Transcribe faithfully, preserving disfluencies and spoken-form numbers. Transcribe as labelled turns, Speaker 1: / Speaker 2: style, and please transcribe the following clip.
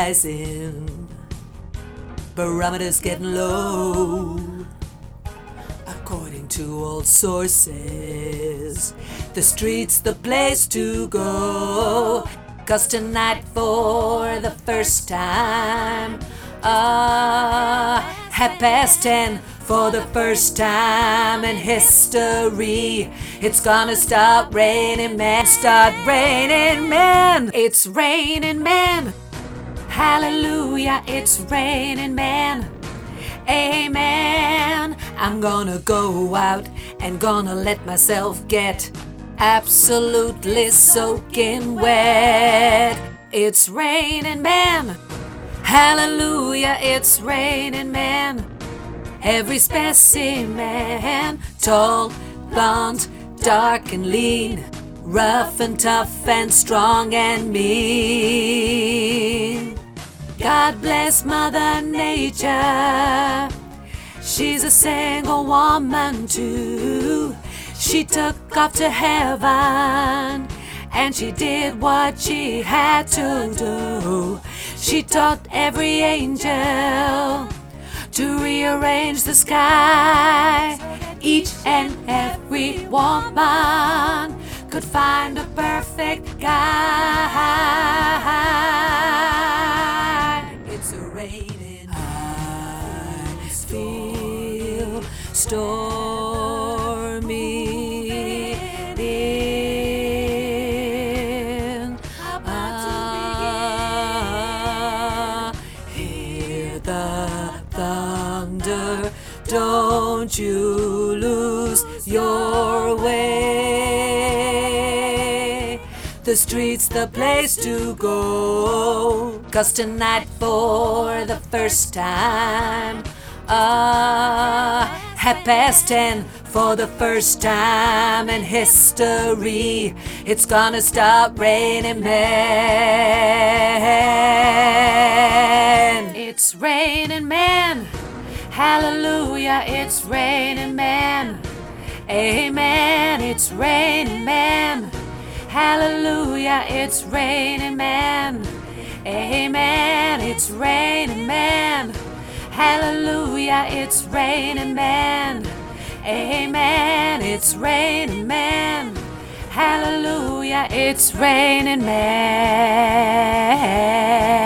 Speaker 1: rising, barometer's getting low. According to old sources, the street's the place to go. 'Cause tonight for the first time, ah, half past ten, for the first time in history, it's gonna start raining men, start raining men. It's raining men. Hallelujah, it's raining men. Amen. I'm gonna go out and gonna let myself get absolutely soaking wet. It's raining men. Hallelujah, it's raining men. Every specimen, tall, blonde, dark and lean, rough and tough and strong and mean. God bless Mother Nature, she's a single woman too. She took off to heaven and she did what she had to do. She taught every angel to rearrange the sky. Each and every woman could find a perfect guy. It's a raining, I feel stormy in. Ah, hear the thunder, don't you lose your way. The street's the place to go. 'Cause tonight for the first time, ah, half past ten, for the first time in history, it's gonna start raining men. It's raining men. Hallelujah, it's raining men. Amen, it's raining men. Hallelujah, it's raining men. Amen, it's raining men. Hallelujah, it's raining men. Amen, it's raining men. Hallelujah, it's raining men.